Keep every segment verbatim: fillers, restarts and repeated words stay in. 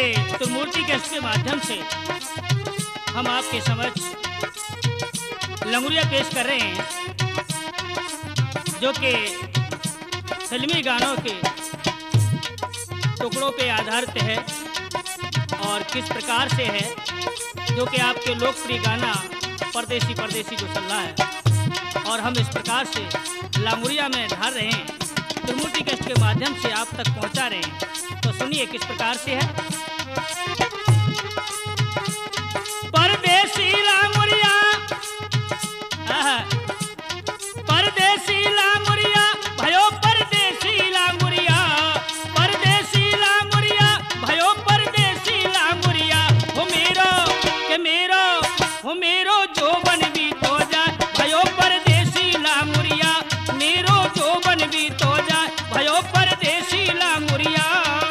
त्रिमूर्ति के इसके माध्यम से हम आपके समक्ष लंगुरिया पेश कर रहे हैं, जो कि फिल्मी गानों के टुकड़ों पे आधारित है और किस प्रकार से है, जो कि आपके लोकप्रिय गाना परदेसी परदेसी जो चल रहा है, और हम इस प्रकार से लंगुरिया में ढाल रहे हैं, त्रिमूर्ति कष्ट के माध्यम से आप तक पहुंचा रहे हैं। तो सुनिए किस प्रकार से है। परदेसी लंगुरिया, परदेसी लंगुरिया भयो परदेसी लंगुरिया, परदेसी लंगुरिया भयो परदेसी लंगुरिया, हो मेरो के मेरो हो मेरो जोबन भी तो जा भयो परदेसी लंगुरिया, मेरो जोबन भी तो जा भयो परदेसी लंगुरिया।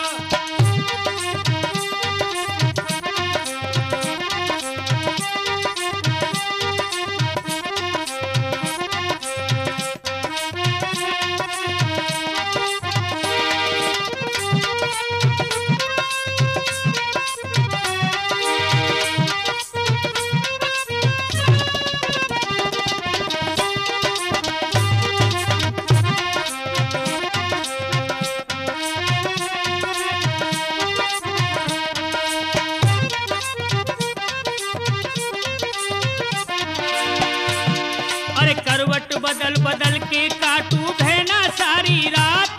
अरे करवट बदल बदल के काटू बहना सारी रात,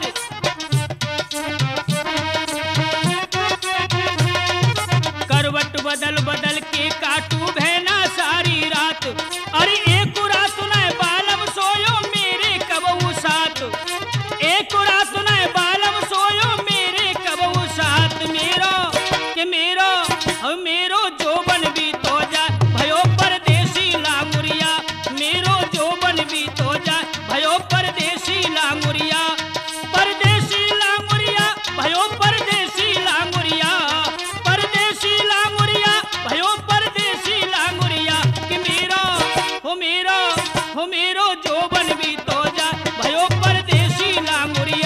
करवट बदल बदल के काटू बहना सारी रात, अरे एक रात न बालम सोयो मेरे कबहू साथ, एक रात न बालम सोयो मेरे कबहू साथ, मेरो के मेरो अब मेरो जोबन भी तो जा भयो परदेसी लंगुरिया, मेरो जोबन भी तो जा भयो परदेसी लंगुरिया, परदेसी लंगुरिया भयो परदेसी लंगुरिया, परदेसी लंगुरिया भयो परदेसी लंगुरिया, कि मेरो हो मेरो हो मेरो जोबन भी तो जा भयो परदेसी लंगुरिया।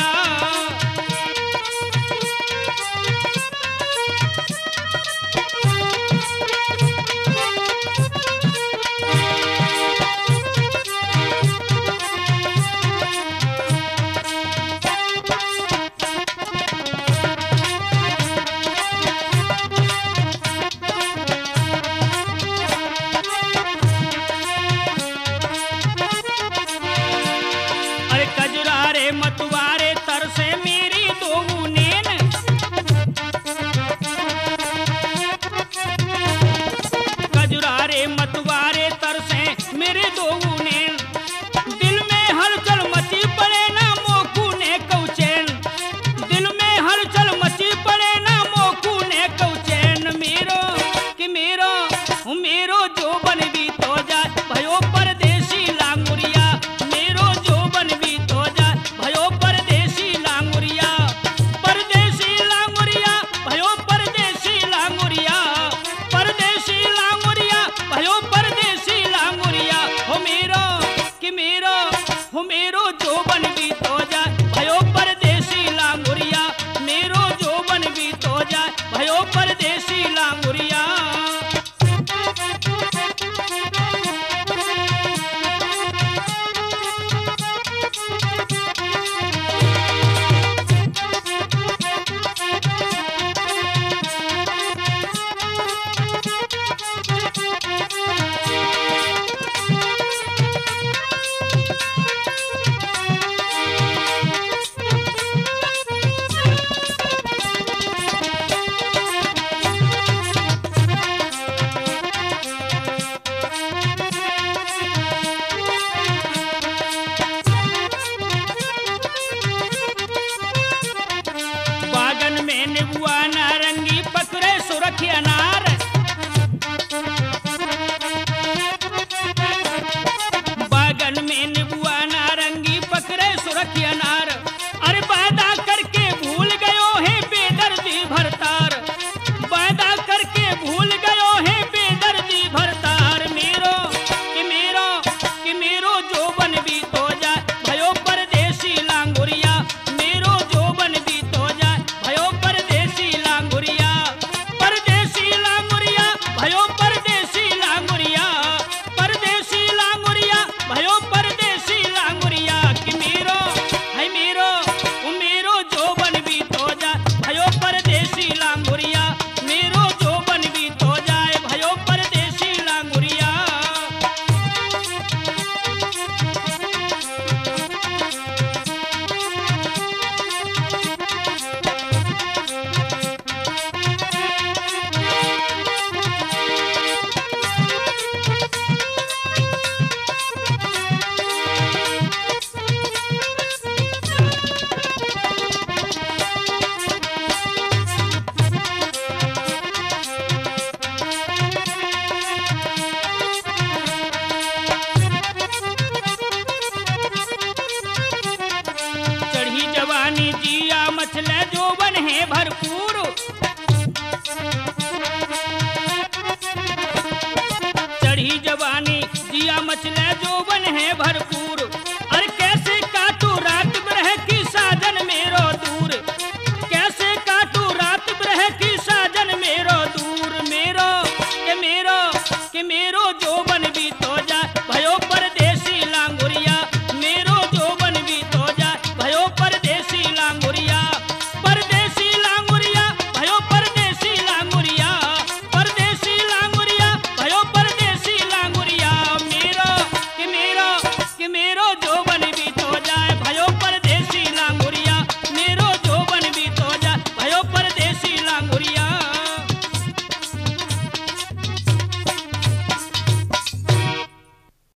अरे कजरारे मतवारे तरसे मेरी दो नैन, कजरारे मतवारे तरसे मेरे दो नैन, दिल में हलचल मची पड़े ना मोकू ने कौचैन, दिल में हलचल मची पड़े ना मोकू ने कौचैन, मेरो कि मेरो मेरो जोबन भी तो जा भयो परदेसी लंगुरिया, मेरो जोबन भी तो जा भयो परदेसी लंगुरिया, परदेसी लंगुरिया भयो परदेसी लंगुरिया, परदेसी लंगुरिया भयो परदेसी लंगुरिया, हो मेरो कि मेरो हो मेरो जोबन भी तो जा भयो परदेसी लंगुरिया, मेरो जोबन भी तो जा भयो परदेसी लंगुरिया। बागन में निबुआ नारंगी पकड़े सुरखी अनार, बागन में निबुआ नारंगी पकड़े सुरखी अनार, अरे वादा करके भूल गयो है बेदर्दी भरतार, वादा करके भूल गयो है बेदर्दी भरतार, मेरो कि मेरो कि मेरो जोबन भी तो जा भयो परदेसी लंगुरिया, मेरो जोबन भी तो जा भयो परदेसी लंगुरिया, है भरपूर। चढ़ी जवानी जिया मचले जोबन है भरपूर।